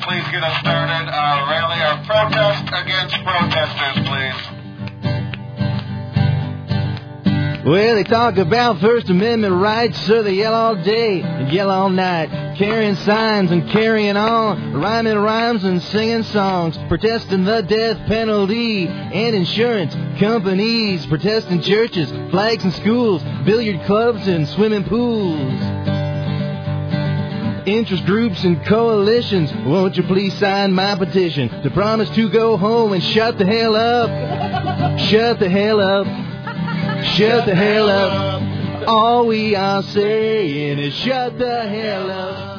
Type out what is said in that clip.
please get us started. Our rally, our protest against protesters, please. Well, they talk about First Amendment rights, so they yell all day and yell all night, carrying signs and carrying on, rhyming rhymes and singing songs, protesting the death penalty and insurance companies, protesting churches, flags and schools, billiard clubs and swimming pools. Interest groups and coalitions, won't you please sign my petition to promise to go home and shut the hell up? Shut the hell up. Shut the hell up. All we are saying is shut the hell up.